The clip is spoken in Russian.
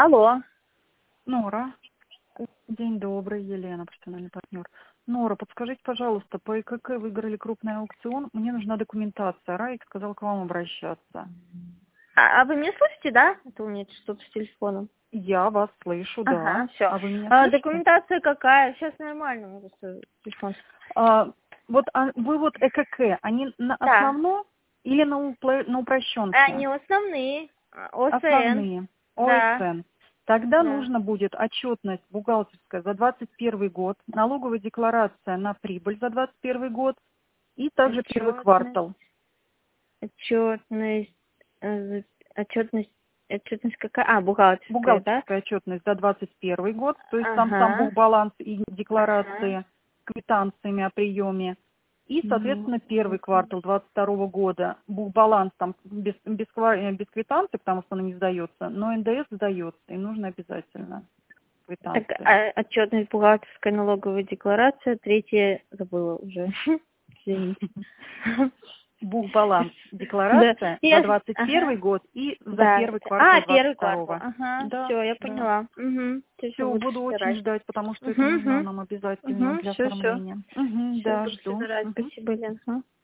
Алло. Нора, день добрый, Елена, профессиональный партнер. Нора, подскажите, пожалуйста, по ИКК выиграли крупный аукцион, мне нужна документация. Раик сказал к вам обращаться. А вы меня слышите, да? Это у меня что-то с телефоном. Я вас слышу, да. Ага, все. А вы меня слышите? Документация какая? Сейчас нормально, у меня просто телефон. Вы вот ЭКК, они на Да. основном или на упрощенке? Они основные. ОСН. Основные. Да. ОСН. Тогда Да. нужно будет отчетность бухгалтерская за 2021 год, налоговая декларация на прибыль за 2021 год и также первый квартал. Отчетность какая? Бухгалтерская, Бухгалтерская да? отчетность за 2021 год, то есть там сам Ага. бухбаланс и декларации Ага. с квитанциями о приеме. И, Ну, соответственно, первый квартал 2022 года бухбаланс там без квитанций, потому что он не сдается, но НДС сдается, и нужно обязательно Так, квитанции. отчетность бухгалтерская налоговая декларация, третья забыла уже. Извините. Бухбаланс, Да. декларация за Я... 2021 Ага. год и за Да. первый квартал Первый квартал. 2022. Ага. Да, Все, я да. поняла. Угу. Все Все, буду буду очень собирать. ждать, потому что это Угу, нужно угу. нам обязательно Угу. для Все. оформления. Угу, Все, да, буду жду. собирать. Угу. Спасибо, Лен.